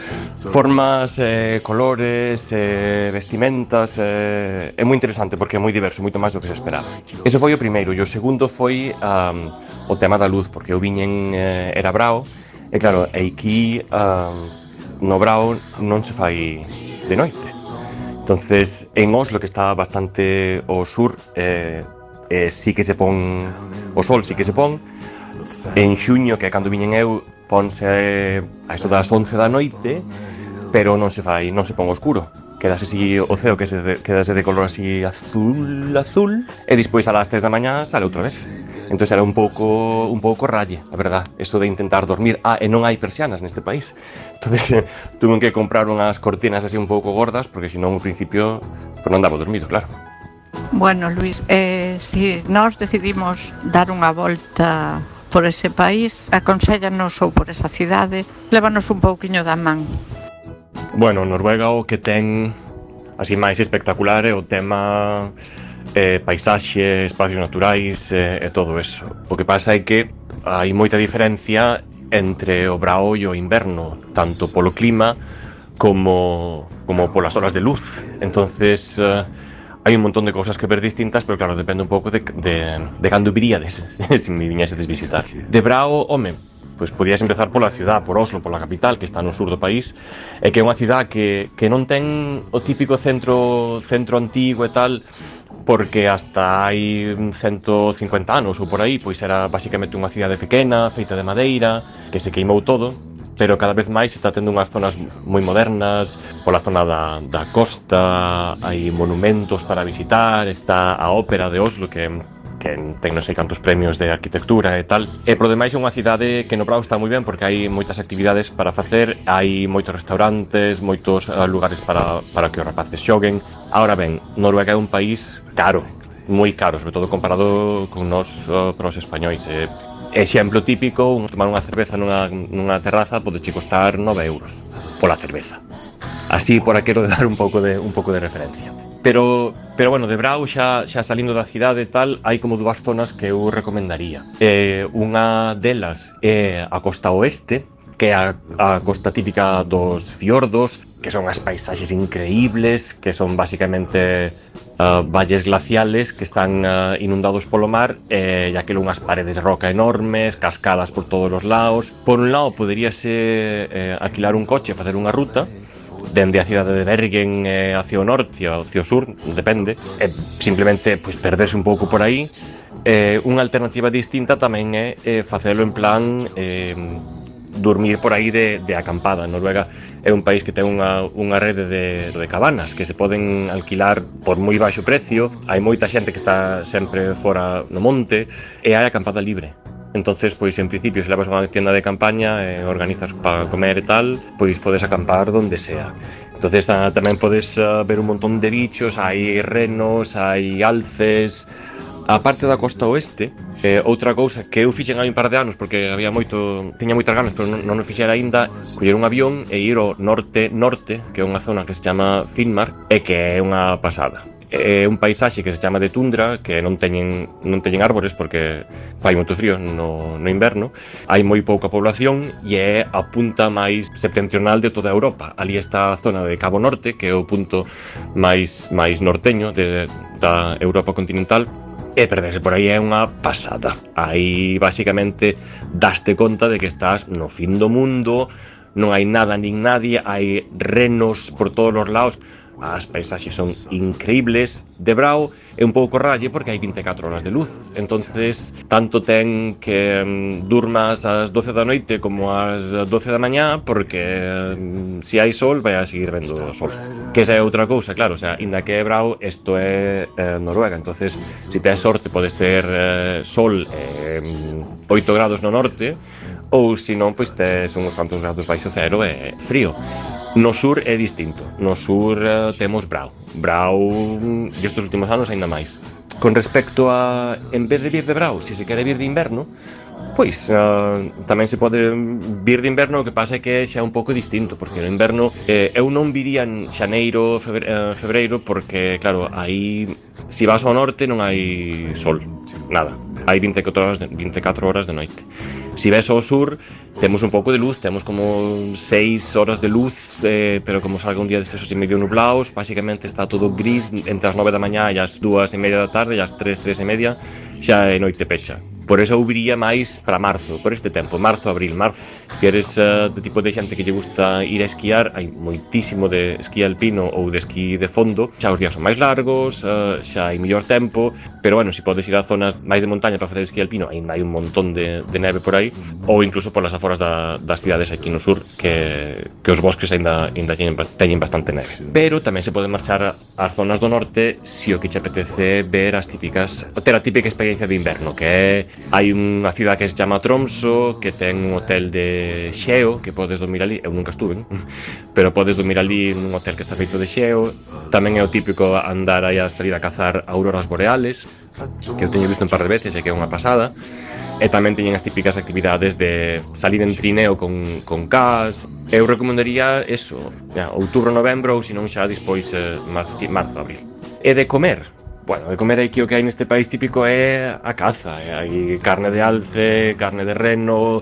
formas, eh, colores, eh, vestimentas, eh, é moi interesante porque é moi diverso, moito máis do que se esperaba. Eso foi o primeiro, e o segundo foi um, o tema da luz, porque eu viñen, eh, era brao, e claro, aquí um, no brao non se fai de noite. Entonces, en Oslo, que está bastante ao sur, eh, eh, sí que se pon o sol, sí que se pon. En xuño, que é cando viñen eu, ponse eh, a eso das once da noite, pero non se fai, non se pon oscuro. Quedase así o ceo, que se de, quedase de color así azul, azul, e despois a las tres da mañá sale outra vez. Entón era un pouco un pouco ralle, a verdad, esto de intentar dormir. Ah, e non hai persianas neste país. Entonces eh, tuve que comprar unhas cortinas así un pouco gordas, porque senón ao principio pues, non daba dormido, claro. Bueno, Luis, eh, si nós decidimos dar unha volta por ese país, aconséllanos ou por esa cidade, lévanos un pouquiño da man. Bueno, Noruega o que ten así máis espectacular é o tema eh, paisaxe, espacios naturais eh, e todo eso. O que pasa é que hai moita diferencia entre o brao e o inverno, tanto polo clima como, como polas horas de luz. Entonces uh, hai un montón de cousas que ver distintas, pero claro, depende un pouco de, de, de cando viríades, se me viñesedes visitar. De brao, home, pois podías empezar pola ciudad, por Oslo, pola capital, que está no sur do país, e que é unha cidade que, que non ten o típico centro centro antigo e tal, porque hasta hai ciento cincuenta anos ou por aí, pois era basicamente unha cidade pequena, feita de madeira, que se queimou todo, pero cada vez máis está tendo unhas zonas moi modernas, pola zona da, da costa, hai monumentos para visitar, está a ópera de Oslo, que que ten non sei cantos premios de arquitectura e tal. E, por demais, é unha cidade que no Brao está moi ben porque hai moitas actividades para facer, hai moitos restaurantes, moitos uh, lugares para, para que os rapaces xoguen. Ahora ben, Noruega é un país caro, moi caro, sobre todo comparado con nós uh, para os españois. Eh, exemplo típico, un, tomar unha cerveza nunha, nunha terraza pode che costar nove euros pola cerveza. Así, por aquero de dar un pouco de, un pouco de referencia. Pero, pero bueno, de Brao xa, xa salindo da cidade e tal, hai como dúas zonas que eu recomendaría. Eh, unha delas é a costa oeste, que é a, a costa típica dos fiordos, que son as paisaxes increíbles, que son basicamente uh, valles glaciales que están uh, inundados polo mar, e eh, aquilo unhas paredes de roca enormes, cascadas por todos os lados. Por un lado, poderíase eh, alquilar un coche e facer unha ruta dende a cidade de Bergen eh, hacia o norte ou hacia o sur, depende, e simplemente pois, perderse un pouco por aí. Eh, unha alternativa distinta tamén é eh, facelo en plan eh, dormir por aí de, de acampada. Noruega é un país que ten unha, unha rede de, de cabanas que se poden alquilar por moi baixo precio, hai moita xente que está sempre fora no monte e hai acampada libre. Entonces, pois, en principio, se levas unha tienda de campaña e organizas para comer e tal, pois podes acampar donde sea. Entonces, ah, tamén podes ah, ver un montón de bichos, hai renos, hai alces. A parte da costa oeste, eh, outra cousa que eu fixen hai un par de anos, porque había moito, tiña moitas ganas, pero non, non o fixera aínda, coller un avión e ir ao norte-norte, que é unha zona que se chama Finnmark, e que é unha pasada. É un paisaxe que se chama de tundra, que non teñen, non teñen árbores porque fai moito frío no, no inverno. Hai moi pouca población e é a punta máis septentrional de toda Europa. Ali está a zona de Cabo Norte, que é o punto máis, máis norteño de, da Europa continental. E perderse por aí é unha pasada. Aí, basicamente, daste conta de que estás no fin do mundo, non hai nada nin nadie, hai renos por todos os lados. As paisaxes son increíbles. De Brao é un pouco ralle porque hai vinte e catro horas de luz. Entonces, tanto ten que um, durmas ás doce da noite como ás doce da mañá, porque um, se hai sol vai a seguir vendo o sol. Que esa é outra cousa, claro, o sea, inda que é Brao, isto é eh, Noruega. Entonces, se tes sorte, podes ter eh, sol eh, oito grados no norte, ou se non, pois tes uns cuantos grados baixo cero e frío. No sur é distinto. No sur uh, temos Brao. Brao, estes últimos anos, aínda máis. Con respecto a, en vez de vir de Brao, se se quere vir de inverno, pois uh, tamén se pode vir de inverno, o que pasa é que xa é un pouco distinto, porque no inverno eh, eu non viría en xaneiro, febre, eh, febreiro, porque, claro, aí, se vas ao norte non hai sol, nada. Hai vinte e catro horas de, vinte e catro horas de noite. Se ves ao sur, temos un pouco de luz, temos como seis horas de luz, eh, pero como salga un día destes así medio nublaos, basicamente está todo gris entre as nove da mañá e as dúas e media da tarde, e as tres, tres e media, xa é noite pecha. Por eso eu viría máis para marzo, por este tempo, marzo, abril, marzo. Se eres uh, de tipo de xente que lle gusta ir a esquiar, hai moitísimo de esquí alpino ou de esquí de fondo, xa os días son máis largos, uh, xa hai mellor tempo, pero bueno, se podes ir a zonas máis de montaña para facer esquí alpino, ainda hai un montón de, de neve por aí, ou incluso polas aforas da, das cidades aquí no sur, que, que os bosques ainda, ainda teñen, teñen bastante neve. Pero tamén se pode marchar ás zonas do norte se o que te apetece ver as típicas, ter a típica experiencia de inverno, que é hai unha cidade que se chama Tromso, que ten un hotel de xeo, que podes dormir ali, eu nunca estuve, pero podes dormir ali nun hotel que está feito de xeo. Tamén é o típico andar aí a salir a cazar auroras boreales, que eu teño visto un par de veces e que é unha pasada. E tamén teñen as típicas actividades de salir en trineo con, con cas. Eu recomendaría eso, ya, outubro, novembro, ou senón xa despois eh, marzo, marzo, abril. E de comer, bueno, de comer aquí o que hai neste país típico é a caza. Hai carne de alce, carne de reno,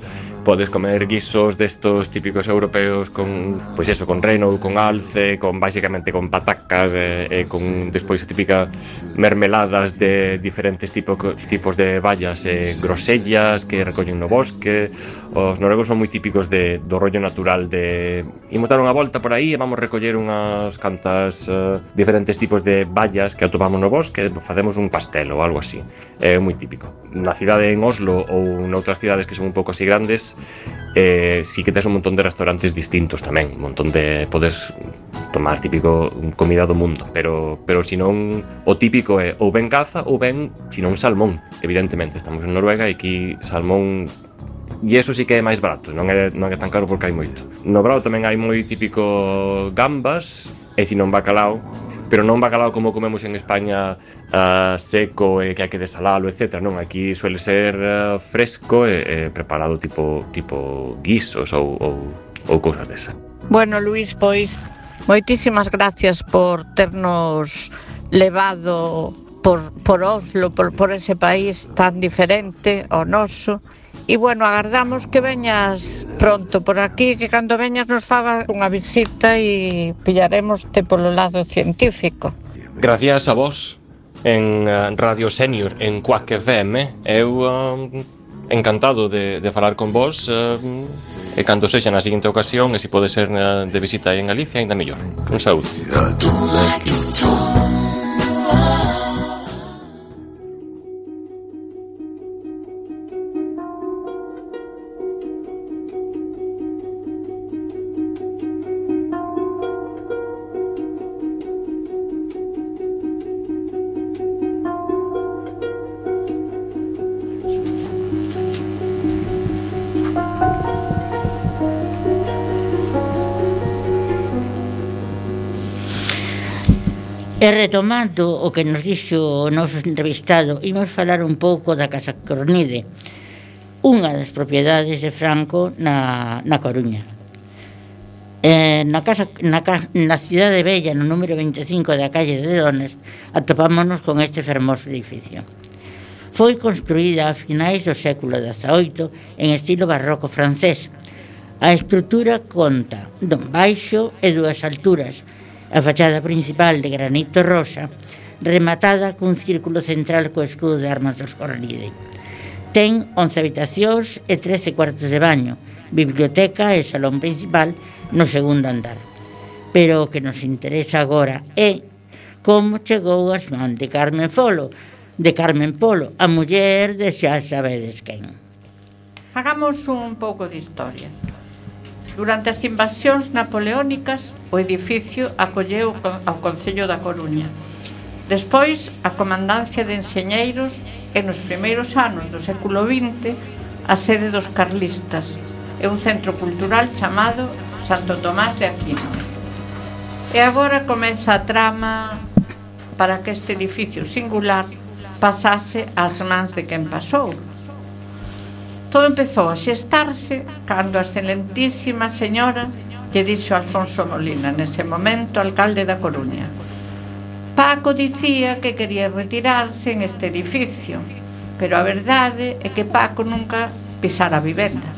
podes comer guisos destos típicos europeos con, pois eso, con reno, con alce, con basicamente con patacas e, e con despois a típica mermeladas de diferentes tipo, tipos de bayas e grosellas que recollen no bosque. Os noruegos son moi típicos de, do rollo natural de imos dar unha volta por aí e vamos recoller unhas cantas uh, diferentes tipos de bayas que atopamos no bosque e facemos un pastel ou algo así. É moi típico. Na cidade en Oslo ou noutras cidades que son un pouco así grandes, eh, sí que tes un montón de restaurantes distintos tamén, un montón de podes tomar típico comida do mundo, pero pero si non o típico é ou ben caza ou ben si non salmón. Evidentemente, estamos en Noruega e aquí salmón e eso sí que é máis barato, non é, non é tan caro porque hai moito. No Brao tamén hai moi típico gambas e si non bacalao, pero non bacalao como comemos en España, uh, seco e que hai que desalalo, etcétera. Non, aquí suele ser uh, fresco e, e preparado tipo tipo guisos ou, ou, ou cousas desas. Bueno, Luís, pois moitísimas gracias por ternos levado por, por Oslo, por, por ese país tan diferente ao noso. E, bueno, agardamos que veñas pronto por aquí, que cando veñas nos faga unha visita e pillaremos te polo lado científico. Gracias a vos en uh, Radio Senior, en Quack F M. Eu uh, encantado de, de falar con vos uh, e cando sexa na seguinte ocasión e se pode ser uh, de visita aí en Galicia, ainda mellor. Un saúdo. E retomando o que nos dixo o noso entrevistado, imos falar un pouco da Casa Cornide, unha das propiedades de Franco na, na Coruña. Eh, na, casa, na, na cidade bella, no número veinticinco da calle de Dones, atopámonos con este fermoso edificio. Foi construída a finais do século dezaoito en estilo barroco francés. A estrutura conta dun baixo e dúas alturas, a fachada principal de granito rosa, rematada cun círculo central co escudo de armas dos Cornide. Ten once habitacións e trece cuartos de baño, biblioteca e salón principal no segundo andar. Pero o que nos interesa agora é como chegou ás mans de Carmen Polo, de Carmen Polo, a muller de xa sabedes quen. Hagamos un pouco de historia. Durante as invasións napoleónicas, o edificio acolleu ao Concello da Coruña. Despois, a Comandancia de Enxeñeiros e nos primeiros anos do século vinte, a sede dos carlistas e un centro cultural chamado Santo Tomás de Aquino. E agora comeza a trama para que este edificio singular pasase ás mans de quen pasou. Todo empezou a xestarse cando a excelentísima señora lle dixo a Alfonso Molina, nese momento alcalde da Coruña. Paco dicía que quería retirarse en este edificio, pero a verdade é que Paco nunca pisara a vivenda.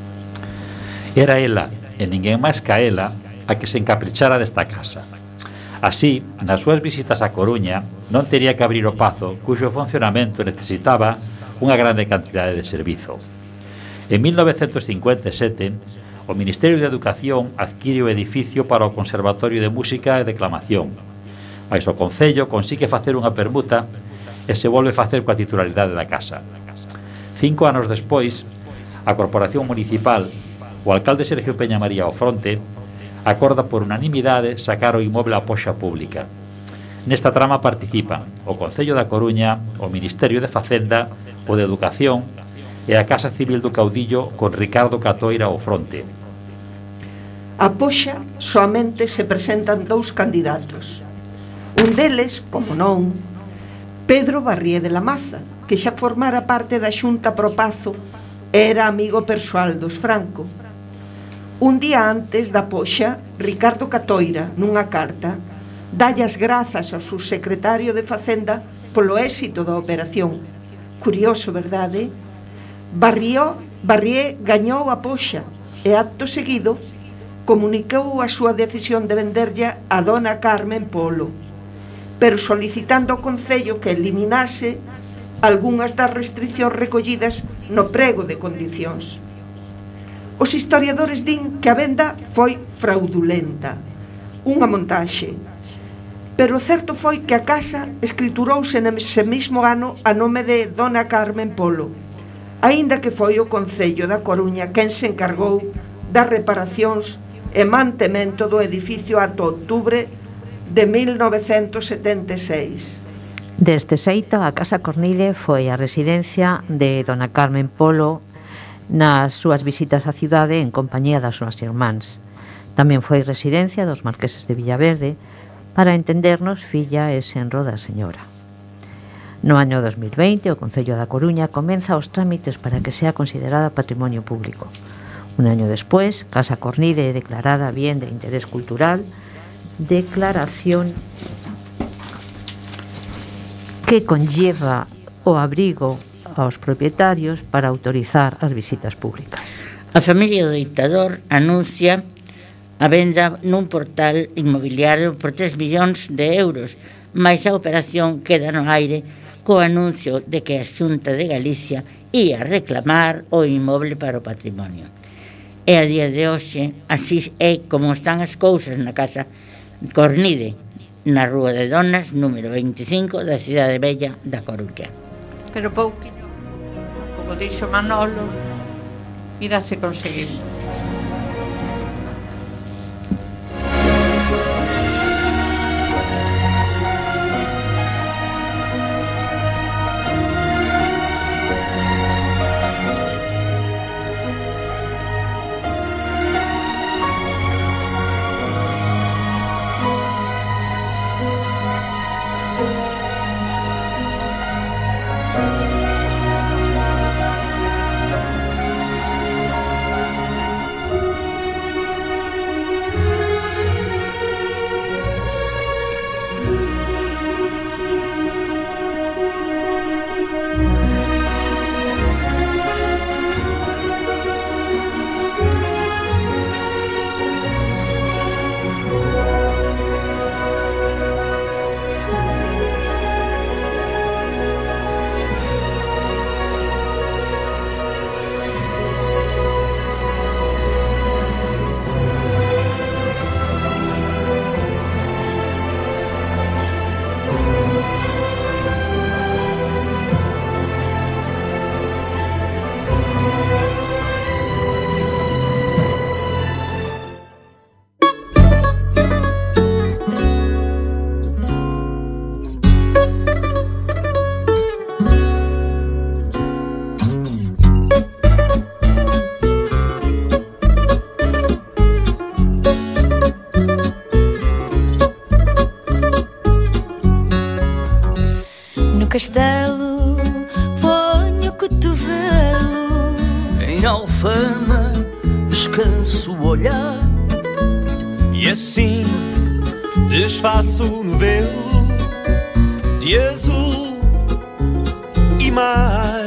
Era ela, e ninguén máis ca ela, a que se encaprichara desta casa. Así, nas súas visitas a Coruña, non tería que abrir o pazo, cuxo funcionamento necesitaba unha grande cantidade de servizo. En mil novecentos cincuenta e sete, o Ministerio de Educación adquire o edificio para o Conservatorio de Música e Declamación, mais o Concello consigue facer unha permuta e se volve facer coa titularidade da casa. Cinco anos despois, a Corporación Municipal, o alcalde Sergio Peña María ao fronte, acorda por unanimidade sacar o inmoble á poxa pública. Nesta trama participan o Concello da Coruña, o Ministerio de Facenda, o de Educación e a Casa Civil do Caudillo con Ricardo Catoira ao fronte. A poxa soamente se presentan dous candidatos. Un deles, como non, Pedro Barrié de la Maza, que xa formara parte da Xunta pro Pazo e era amigo persoal dos Franco. Un día antes da poxa, Ricardo Catoira, nunha carta, dalle as grazas ao subsecretario de Facenda polo éxito da operación. Curioso, verdade? Barrió, Barrié gañou a poxa e acto seguido comunicou a súa decisión de venderlla a dona Carmen Polo, pero solicitando ao Concello que eliminase algunhas das restriccións recollidas no prego de condicións. Os historiadores din que a venda foi fraudulenta, unha montaxe, pero o certo foi que a casa escriturouse nese mesmo ano a nome de dona Carmen Polo, aínda que foi o Concello da Coruña quen se encargou das reparacións e mantemento do edificio ata outubro de mil novecentos setenta e seis. Deste xeito, a Casa Cornide foi a residencia de dona Carmen Polo nas súas visitas á cidade en compañía das súas irmáns. Tamén foi residencia dos marqueses de Villaverde, para entendernos filla e senro da señora. No ano dos mil veinte, o Concello da Coruña comeza os trámites para que sea considerada patrimonio público. Un año despois, Casa Cornide é declarada bien de interés cultural, declaración que conlleva o abrigo aos propietarios para autorizar as visitas públicas. A familia do dictador anuncia a venda nun portal inmobiliario por tres millóns de euros, mais a operación queda no aire co anuncio de que a Xunta de Galicia ia reclamar o inmoble para o patrimonio. E a día de hoxe, así é como están as cousas na Casa Cornide, na Rúa de Donas, número veinticinco da cidade bella da Coruña. Pero pouquinho, como dixo Manolo, irase conseguir. Castelo, ponho o cotovelo em Alfama, descanso o olhar e assim desfaço o novelo de azul e mar.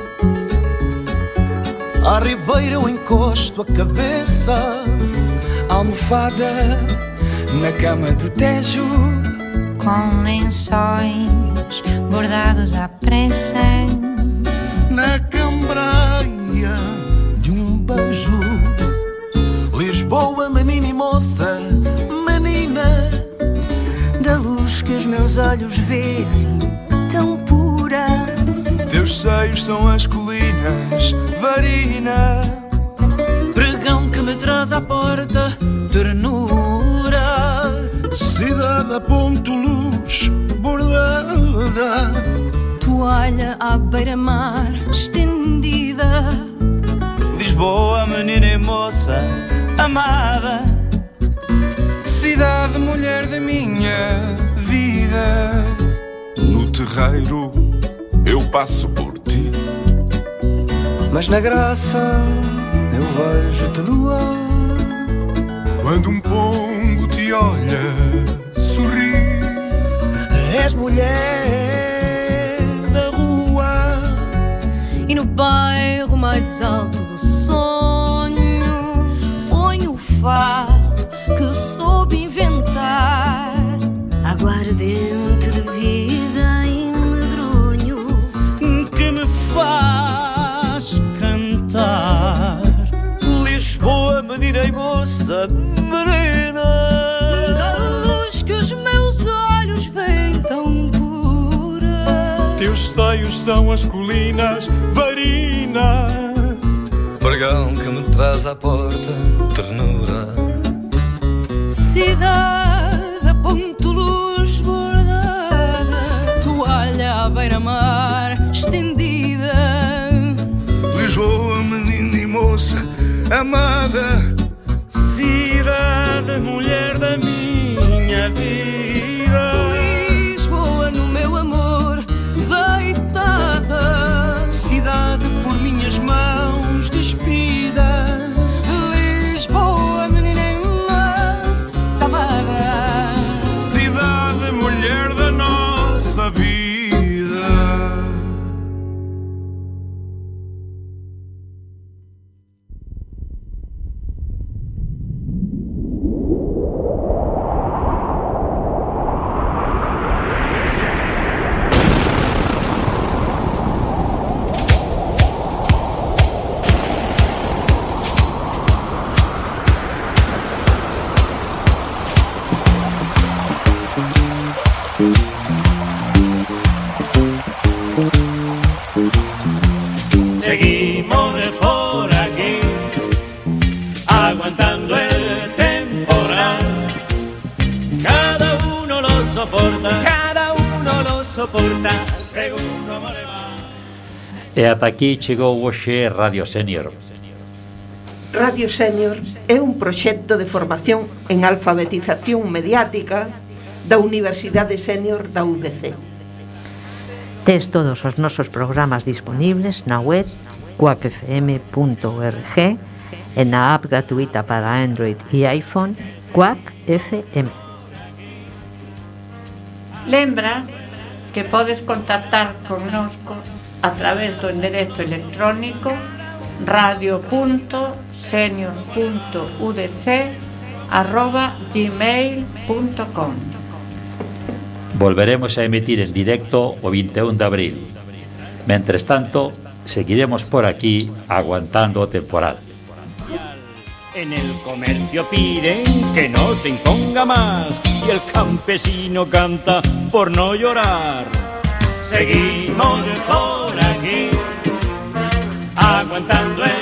À ribeira eu encosto a cabeça, almofada na cama do Tejo, com lençóis bordados à pressa na cambreia de um beijo. Lisboa, menina e moça, menina da luz que os meus olhos veem, tão pura. Teus seios são as colinas, varina, pregão que me traz à porta, ternura. Cidade a ponto luz bordada, toalha à beira-mar estendida. Lisboa, menina e moça amada, cidade, mulher da minha vida. No terreiro eu passo por ti, mas na graça eu vejo-te no ar. Quando um pombo te olha, sorri. És mulher da rua e no bairro mais alto do sonho, ponho o farol que soube inventar, aguardente de vida e medronho que me faz cantar. Lisboa, menina e moça, morena, da luz que os meus olhos veem tão pura. Teus seios são as colinas, varina, pregão que me traz à porta ternura. Cidade a ponto luz bordada, toalha à beira-mar estendida. Lisboa, menina e moça amada, cidade, mulher da minha vida. Lisboa no meu amor deitada, cidade por minhas mãos despida. Lisboa, menina e moça amada, cidade, mulher da nossa vida. Seguimos por aquí, aguantando el temporal. Cada uno lo soporta, cada uno lo soporta, según como le va. E ata aquí chegou hoxe Radio Senior. Radio Senior é un proxecto de formación en alfabetización mediática da Universidade Senior da U D C. Tes todos os nosos programas disponibles na web quack f m punto org e na app gratuita para Android e iPhone Quack F M. Lembra que podes contactar connosco a través do enderezo electrónico radio punto senior punto u d c arroba gmail punto com. Volveremos a emitir en directo o vinte e un de abril. Mentres tanto, seguiremos por aquí aguantando o temporal. En el comercio piden que no se imponga más y el campesino canta por no llorar. Seguimos por aquí aguantando el